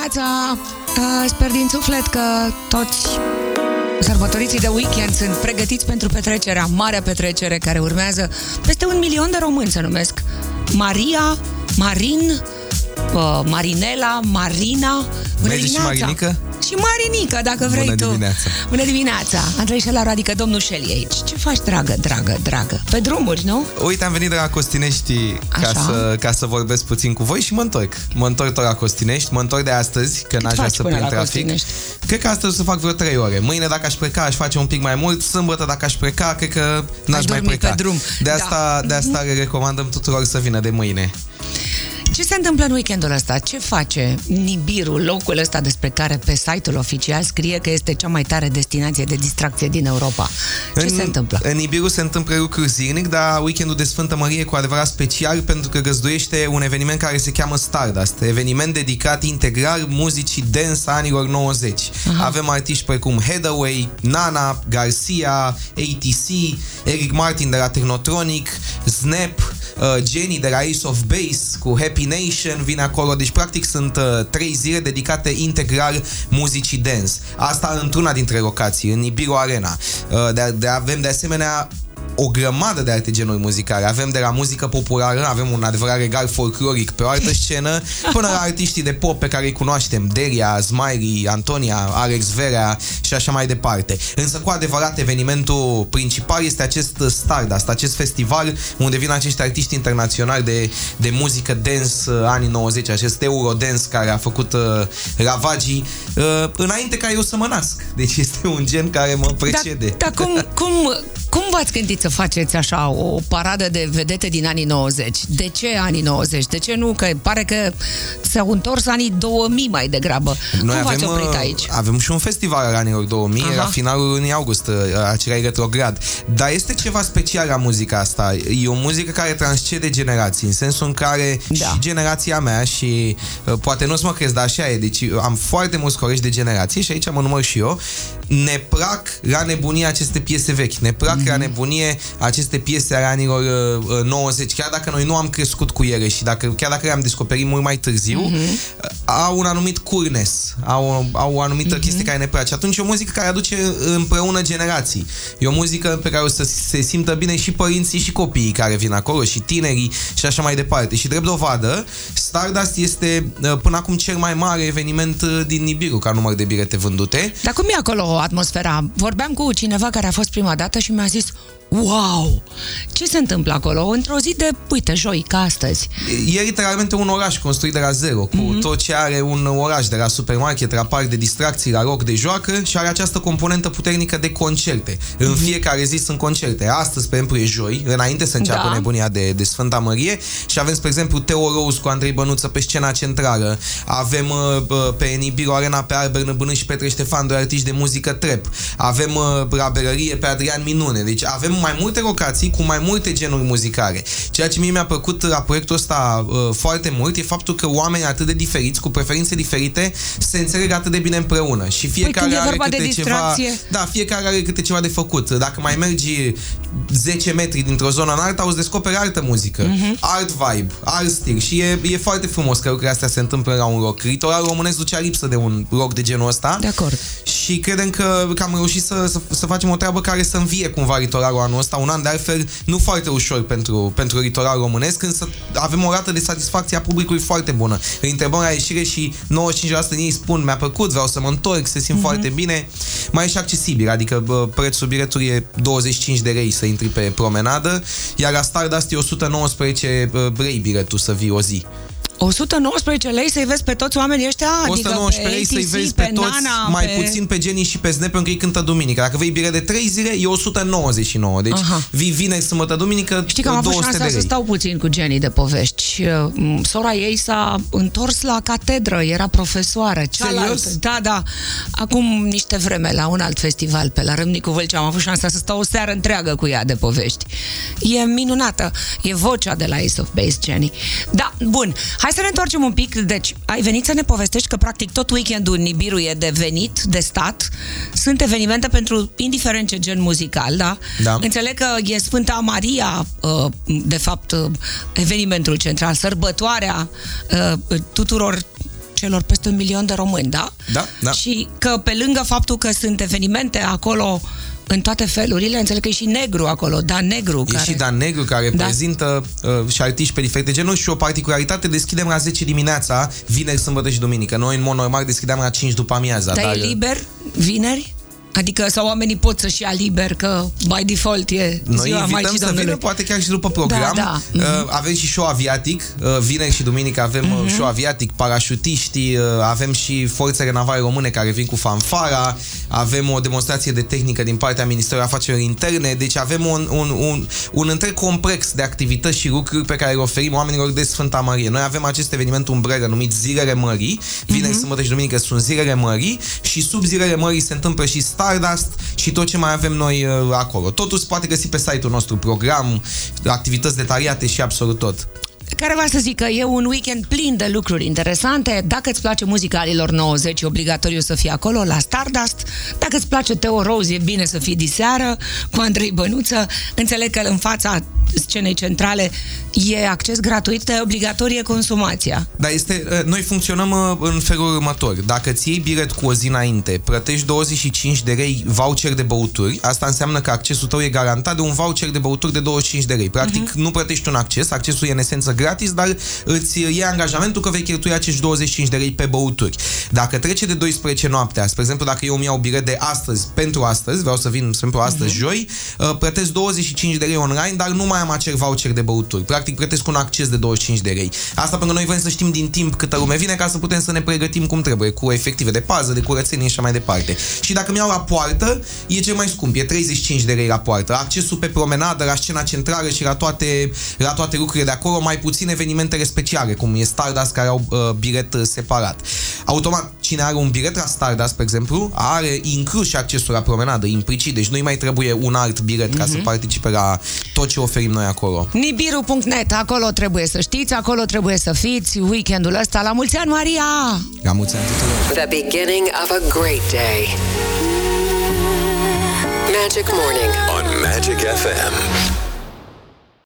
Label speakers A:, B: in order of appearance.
A: dimineața! Sper din suflet că toți sărbătoriții de weekend sunt pregătiți pentru petrecerea, marea petrecere care urmează. Peste 1 milion de români se numesc Maria, Marin, Marinela, Marina. Bună
B: dimineața! Și Marinică?
A: Și Marinică, dacă vrei.
B: Bună
A: tu.
B: Dimineața!
A: Bună dimineața! Andrei Șelaru, adică domnul Șeli aici. Ce faci, dragă? Pe drumuri, nu?
B: Uite, am venit de la Costinești ca să vorbesc puțin cu voi și mă întorc. Mă întorc tot la Costinești, mă întorc de astăzi, că n-aș vrea să prind trafic. Cred că astăzi o să fac vreo 3 ore. Mâine, dacă aș pleca, aș face un pic mai mult. Sâmbătă, dacă aș pleca, cred că n-aș mai pleca.
A: Pe drum.
B: De asta le recomandăm tuturor să vină de mâine.
A: Ce se întâmplă în weekendul ăsta? Ce face Nibiru, locul ăsta despre care pe site-ul oficial scrie că este cea mai tare destinație de distracție din Europa? Ce se întâmplă?
B: În Nibiru se întâmplă lucruri zilnic, dar weekendul de Sfântă Mărie e cu adevărat special pentru că găzduiește un eveniment care se cheamă Stardust, eveniment dedicat integral muzicii dance anilor 90. Aha. Avem artiști precum Hathaway, Nana, Garcia, ATC, Eric Martin de la Technotronic, Snap, Jenny de la Ace of Base cu Happy Nation vine acolo, deci practic sunt 3 zile dedicate integral muzicii dance. Asta într-una dintre locații, în Nibiru Arena. Avem de asemenea o grămadă de alte genuri muzicale. Avem de la muzică populară, avem un adevărat regal folcloric pe o altă scenă, până la artiștii de pop pe care îi cunoaștem, Delia, Smiley, Antonia, Alex Verea și așa mai departe. Însă cu adevărat evenimentul principal este acest Stardust, acest festival unde vin acești artiști internaționali de muzică dance anii 90, acest Eurodance care a făcut ravagii înainte ca eu să mă nasc. Deci este un gen care mă precede.
A: Dar cum v-ați gândit să faceți așa o paradă de vedete din anii 90? De ce anii 90? De ce nu? Că pare că s-au întors anii 2000 mai degrabă.
B: Noi
A: cum v-ați oprit aici?
B: Avem și un festival al anilor 2000, era finalul lunii august, acela e retrograd. Dar este ceva special la muzica asta. E o muzică care transcede generații, în sensul în care și generația mea și poate nu o să mă crezi, dar așa e. Deci am foarte mulți colegi de generație și aici mă număr și eu. Ne plac la nebunie aceste piese vechi. Ne plac la nebunie aceste piese ale anilor 90, chiar dacă noi nu am crescut cu ele și chiar dacă le-am descoperit mult mai târziu, au un anumit coolness, au o anumită chestie care ne place. Atunci e o muzică care aduce împreună generații. E o muzică pe care o să se simtă bine și părinții și copiii care vin acolo și tinerii și așa mai departe. Și drept dovadă, Stardust este până acum cel mai mare eveniment din Nibiru ca număr de bilete vândute.
A: Dar cum e acolo atmosfera? Vorbeam cu cineva care a fost prima dată și mi-a zis: wow! Ce se întâmplă acolo? Într-o zi de, uite, joi, ca astăzi.
B: E literalmente un oraș construit de la zero, cu tot ce are un oraș, de la supermarket, la parc de distracții, la loc de joacă și are această componentă puternică de concerte. În fiecare zi sunt concerte. Astăzi, pe exemplu, e joi, înainte să înceapă nebunia de Sfânta Mărie și avem, spre exemplu, Teo Rose cu Andrei Bănuță pe scena centrală. Avem pe Nibiru Arena pe Albert Năbână și Petre Ștefan, doi artiști de muzică trap. Avem la Berărie pe Adrian Minune. Deci avem mai multe locații cu mai multe genuri muzicale. Ceea ce mie mi-a plăcut la proiectul ăsta foarte mult e faptul că oameni atât de diferiți, cu preferințe diferite, se înțeleg atât de bine împreună și fiecare are câte ceva. Da, fiecare are câte ceva de făcut. Dacă mai mergi 10 metri dintr-o zonă în alta, o să descoperi altă muzică, alt vibe, alt stil și e foarte frumos că lucrurile astea se întâmplă la un rock. Litoralul românesc ducea lipsă de un rock de genul ăsta.
A: De acord.
B: Și credem că am reușit să facem o treabă care să învie cumva litoralul anul ăsta, un an de altfel nu foarte ușor pentru litoralul românesc, însă avem o rată de satisfacție a publicului foarte bună. Îi întrebăm la ieșire și 95% din ei spun: mi-a plăcut, vreau să mă întorc, se simt foarte bine. Mai e și accesibil, adică prețul biletului e 25 de lei să intri pe promenadă, iar la Stardust e 119 lei biletul să vii o zi.
A: 119 lei să-i vezi pe toți oamenii ăștia?
B: 119 lei să-i vezi pe toți,
A: Nana,
B: mai puțin pe Jenny și pe Snap, pentru că ei cântă duminică. Dacă vei bilet de 3 zile, e 199. Deci vii vineri, sâmbătă, duminică,
A: știi că am avut șansa să stau puțin cu Jenny de povești. Sora ei s-a întors la catedră, era profesoară.
B: Serios?
A: Da. Acum niște vreme, la un alt festival pe la Râmnicu Vâlcea, am avut șansa să stau o seară întreagă cu ea de povești. E minunată. E vocea de la Ace of Base, Jenny. Da, bun. Hai să ne întoarcem un pic. Deci, ai venit să ne povestești că practic tot weekendul Nibiru e de venit, de stat. Sunt evenimente pentru indiferent ce gen muzical, da? Da. Înțeleg că e Sfânta Maria, de fapt, evenimentul central, sărbătoarea tuturor celor peste 1 milion de români, da?
B: Da.
A: Și că pe lângă faptul că sunt evenimente acolo în toate felurile, înțeleg că e și Negru acolo, Dan Negru.
B: E și Dan Negru care prezintă și artiști pe diferite genuri și o particularitate, deschidem la 10 dimineața, vineri, sâmbătă și duminică. Noi, în mod normal, deschideam la 5 după amiaza.
A: Dar e liber vineri? Adică, sau oamenii pot să-și ia liber, că by default e ziua Maicii Domnului. Vină,
B: poate chiar și după program. Avem și show aviatic, vineri și duminică avem show aviatic, parașutiștii, avem și forțele navale române care vin cu fanfara, avem o demonstrație de tehnică din partea Ministerului Afacerilor Interne, deci avem un întreg complex de activități și lucruri pe care le oferim oamenilor de Sfânta Mărie. Noi avem acest eveniment umbrelă numit Zilele Mării, vineri, sâmbătă și duminică sunt Zilele Mării și sub Zilele Mării se întâmplă și Stardust și tot ce mai avem noi acolo. Totul se poate găsi pe site-ul nostru, program, activități detaliate și absolut tot.
A: Care va să zic că e un weekend plin de lucruri interesante. Dacă îți place muzica anilor 90, e obligatoriu să fii acolo la Stardust. Dacă îți place Teo Rose, e bine să fii diseară cu Andrei Bănuță. Înțeleg că în fața scenei centrale e acces gratuit, dar e obligatorie consumația.
B: Da, noi funcționăm în felul următor. Dacă îți iei bilet cu o zi înainte, plătești 25 de lei voucher de băuturi, asta înseamnă că accesul tău e garantat de un voucher de băuturi de 25 de lei. Practic, nu plătești un acces, accesul e în esență gratis, dar îți iei angajamentul că vei cheltui acești 25 de lei pe băuturi. Dacă trece de 12 noaptea, spre exemplu, dacă eu îmi iau bilet de astăzi, pentru astăzi, vreau să vin, spre exemplu, astăzi, joi, plătesc 25 de lei online, dar nu mai am acel voucher de băuturi. Practic, plătesc un acces de 25 de lei. Asta pentru că noi vrem să știm din timp câtă lume vine ca să putem să ne pregătim cum trebuie, cu efective de pază, de curățenie și așa mai departe. Și dacă mi-au la poartă, e cel mai scump, e 35 de lei la poartă. Accesul pe promenadă, la scena centrală și la toate lucrurile de acolo, mai puțin evenimentele speciale, cum e Stardust, care au bilet separat. Automat, cine are un bilet la Stardust, pe exemplu, are inclus și accesul la promenadă, implicit, deci nu-i mai trebuie un alt bilet ca să participe la tot ce oferim noi acolo.
A: Nibiru.net, acolo trebuie să știți, acolo trebuie să fiți weekendul ăsta. La mulți ani, Maria!
B: La mulți ani tuturor!
C: The beginning of a great day. Magic Morning
D: on Magic FM.